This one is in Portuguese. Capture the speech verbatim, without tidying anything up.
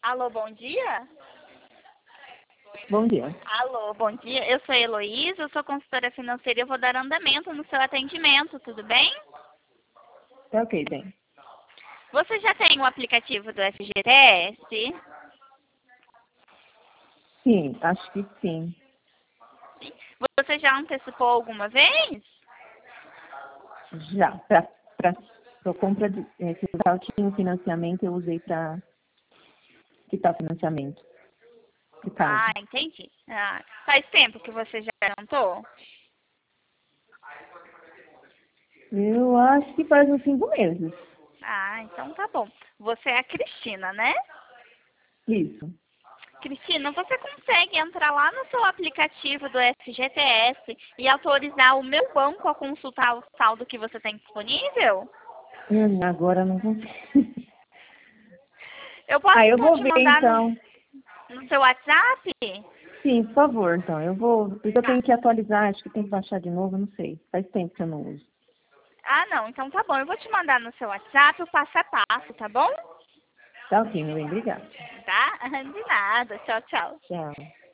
Alô, bom dia? Bom dia. Alô, bom dia. Eu sou a Heloísa, eu sou consultora financeira e eu vou dar andamento no seu atendimento, tudo bem? Tá ok, bem. Você já tem o aplicativo do F G T S? Sim, acho que sim. Você já antecipou alguma vez? Já. Pra, pra, pra compra de. É, se eu tinha um financiamento, eu usei para quitar o financiamento. Que Ah, tarde. entendi. Ah, faz tempo que você já garantou? Eu acho que faz uns cinco meses. Ah, então tá bom. Você é a Cristina, né? Isso. Cristina, você consegue entrar lá no seu aplicativo do F G T S e autorizar o meu banco a consultar o saldo que você tem disponível? Hum, agora não consigo. Eu posso Ah, eu então vou te ver mandar no, então. no seu WhatsApp? Sim, por favor, então. Eu vou. Porque eu Tá. tenho que atualizar, acho que tem que baixar de novo, não sei. Faz tempo que eu não uso. Ah, não. Então tá bom. Eu vou te mandar no seu WhatsApp o passo a passo, tá bom? Tá ok, meu bem, obrigada. Tá? De nada. Tchau, tchau. Tchau.